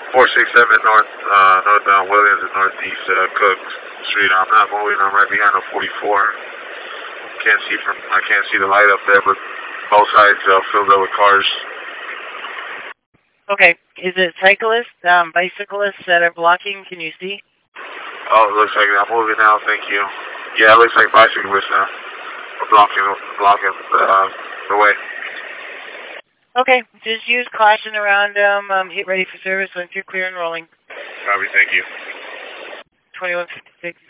467 northbound Williams and northeast Cook Street. I'm not moving. I'm right behind the 44. I can't see the light up there, but both sides filled up with cars. Okay. Is it cyclists, bicyclists that are blocking? Can you see? Oh, it looks like I'm moving now. Thank you. Yeah, it looks like bicyclists now. Blocking the way. Okay. Just use caution around them. Get ready for service once you're clear and rolling. Copy. Thank you. 2156.